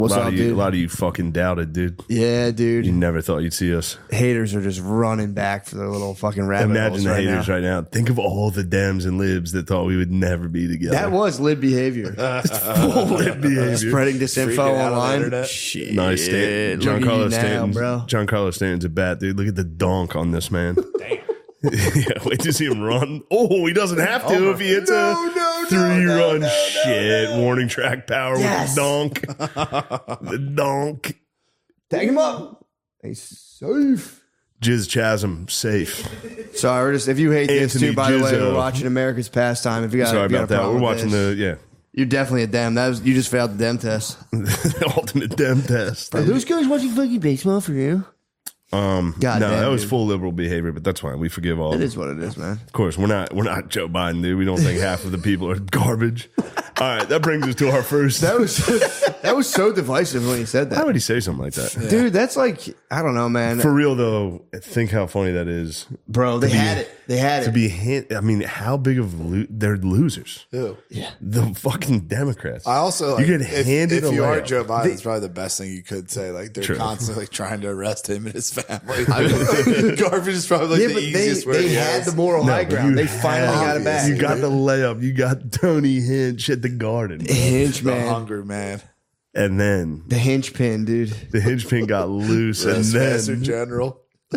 What's up, A dude? lot of you fucking doubted, dude. Yeah, dude. You never thought you'd see us. Haters are just running back for their little fucking rabbit Imagine holes the right haters now. right now. Think of all the Dems and Libs that thought we would never be together. That was lib behavior. full Lib behavior. Spreading disinfo Freaking out on the online. internet. Shit. Nice. Look at Giancarlo you now, Stanton's, bro. Giancarlo Stanton's a bat, dude. Look at the donk on this man. Damn. Yeah, wait to see him run. Oh, he doesn't have to if he hits a 3-run shit. Warning track power Yes. with the donk. The donk. Tag him up. He's safe. Jizz Chasm, safe. Sorry, we're just, if you hate this Anthony too, by the way, Jizzo. we're watching America's Pastime. If you got, Sorry if you got about a that. problem We're with watching this, you're definitely a Dem. You just failed the Dem test. the ultimate Dem test. Those guys watching fucking baseball for you? No, damn, that was dude. full liberal behavior, but that's fine. We forgive all. It is what it is, man. Of course, we're not Joe Biden, dude. We don't think half of the people are garbage. All right, that brings us to our first. That was so divisive when he said that. How would he say something like that? Dude, that's like, I don't know, man. For real though, think how funny that is. Bro, they had it. They had To it. be I mean, how big of they're losers. Ew. The fucking Democrats. I also like, you get handed if a you are layup. Joe Biden, it's probably the best thing you could say. Like they're True. constantly trying to arrest him and his family. Garbage is probably like Yeah, the but easiest word. they he had has. the moral high but ground. you They finally got it back. You got the layup. You got Tony Hinch at the Garden, Hinge, the man. hungry man. and then The hinge pin, dude. the hinge pin got loose, and Master then General.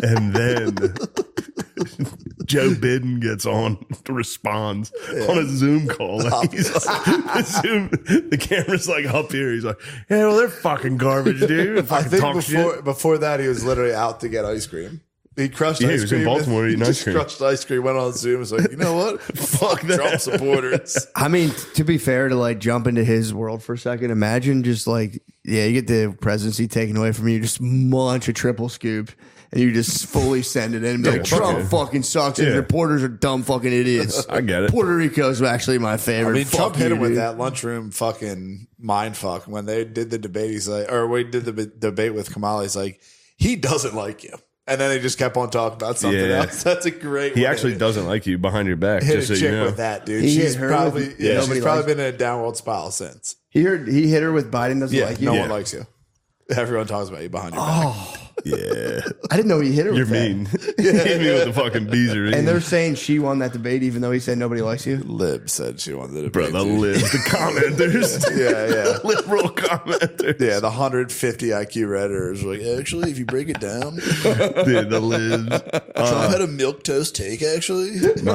Joe Biden gets on, responds on a Zoom call. Like he's like, the camera's like up here. He's like, yeah, well, they're fucking garbage, dude. I Fucking think talk shit. before that, he was literally out to get ice cream. He crushed Yeah, he ice was in cream. Baltimore eating He ice just cream. crushed ice cream, went on Zoom. Was like, you know what? Fuck that. Trump supporters. I mean, to be fair, to like jump into his world for a second, imagine just like, yeah, you get the presidency taken away from you, just munch a triple scoop, and you just fully send it in. And be like, fuck Trump yeah. fucking sucks, and Yeah. reporters are dumb fucking idiots. I get it. Puerto Rico's actually my favorite. I mean, Fuck Trump hit you, him with dude. that lunchroom fucking mind fuck when they did the debate. He's like, or we did the debate with Kamala. He's like, he doesn't like you. And then they just kept on talking about something Yeah. else. That's a great He one. actually doesn't like you behind your back, hit just a so chick you know. with that, dude. He She's hit her probably with- yeah, nobody she's probably likes- been in a downward spiral since. He hit her with Biden doesn't like you. no Yeah. one likes you. Everyone talks about you behind your back. Yeah, I didn't know he hit her you're with that. mean. He hit me with the fucking beezer. And they're saying she won that debate, even though he said nobody likes you. Lib said she wanted to bro, debate the you. libs, the commenters, Yeah. liberal commenters. Yeah, the 150 IQ redditors were like, actually, if you break it down, Dude, the libs. Trump had a milk toast take. Actually,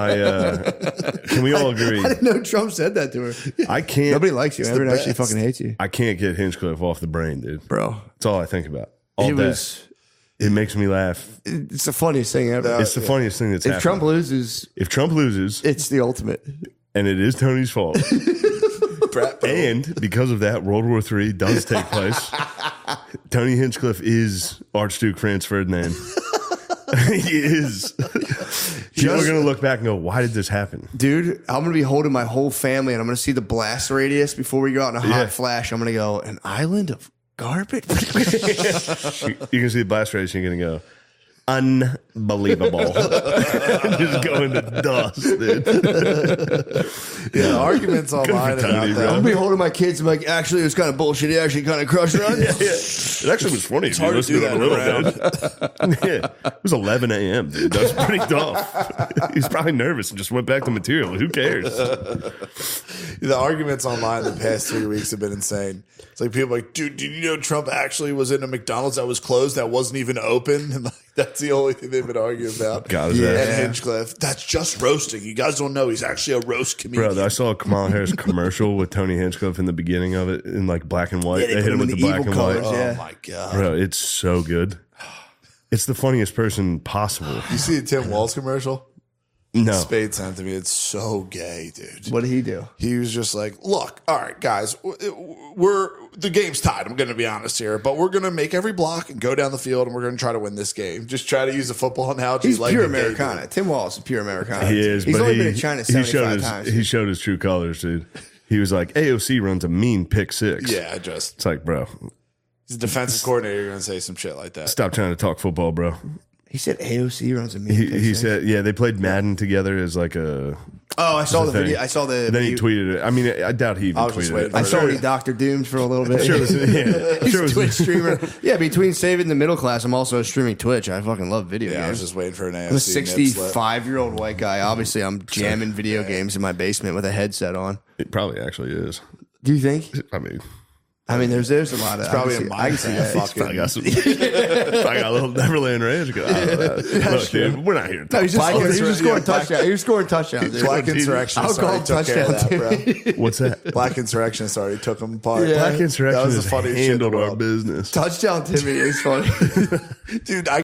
Can we all agree? I didn't know Trump said that to her. I can't. Nobody likes you. Everyone actually best. fucking hates you, I can't get Hinchcliffe off the brain, dude. bro. That's all I think about all It day. was. It makes me laugh. It's the funniest thing ever. It's the funniest thing that's If happened. Trump loses, If Trump loses, it's the ultimate. and it is Tony's fault, Brett, and because of that, World War III does take place. Tony Hinchcliffe is Archduke Franz Ferdinand. He is. People are going to look back and go, why did this happen? Dude, I'm going to be holding my whole family and I'm going to see the blast radius before we go out in a hot Yeah. flash. I'm going to go, an island of garbage? You can see the blast radius and you're going to go, unbelievable. Just go into dust, dude. yeah, the arguments online for Tony, about bro. I'm that. going to be holding my kids and be like, actually, it was kind of bullshit. He actually kind of crushed it on you. It actually was funny. It's hard to do that a little bit. Yeah, it was 11 a.m., dude. That was pretty tough. He was probably nervous and just went back to material. Who cares? The arguments online the past 3 weeks have been insane. It's like people are like, dude, did you know Trump actually was in a McDonald's that was closed that wasn't even open? And like, that's the only thing they've been arguing about. God, is And that- Hinchcliffe, that's just roasting. You guys don't know he's actually a roast comedian. Bro, I saw a Kamala Harris commercial with Tony Hinchcliffe in the beginning of it in like black and white. Yeah, they they put hit him him with in the the black evil and white. colors, Oh yeah. my God. Bro, it's so good. It's the funniest person possible. You see the Tim Walz commercial? No. Spade sent to me. It's so gay, dude. What did he do? He was just like, look, all right, guys, the game's tied. I'm going to be honest here, but we're going to make every block and go down the field and we're going to try to win this game. Just try to use a football analogy. He's like pure the gay Americana. dude. Tim Wallace is pure Americana. He is, He's but only he, been in China he showed 75 his, times. He showed his true colors, dude. He was like, AOC runs a mean pick six. Yeah, just It's like, bro, he's a defensive coordinator. You're going to say some shit like that. stop trying to talk football, bro. He said AOC runs a mean He pick six. said, yeah, they played Madden together as like a Oh, I saw the thing. video. I saw the. And then he tweeted it. I mean, I doubt he even I was just tweeted waiting it. for I it. saw when he Dr. Doomed for a little bit. Sure, it was, yeah, He's sure a it was- Twitch streamer. Yeah, between saving the middle class, I'm also streaming Twitch. I fucking love video Yeah, I was games. just waiting for an AFC. I'm a nip slip. 65-year-old white guy. Obviously, I'm jamming video games in my basement with a headset on. It probably actually is. Do you think? I mean, There's a lot of Probably a I can see that. Minecraft probably got fucking. some. Probably got a little Neverland Rage. I don't know. Look, dude, we're not here to No, talk. he's just, Black he's just Insurrection- scoring yeah, Black- touchdowns. He's scoring touchdowns. dude. Black Insurrection I'll call already him took care of touchdown, that, bro. What's that? Black Insurrection already took them apart. Yeah. Black Insurrection That was the has funniest shit in the handled our world. business. Touchdown Timmy is funny. Dude, I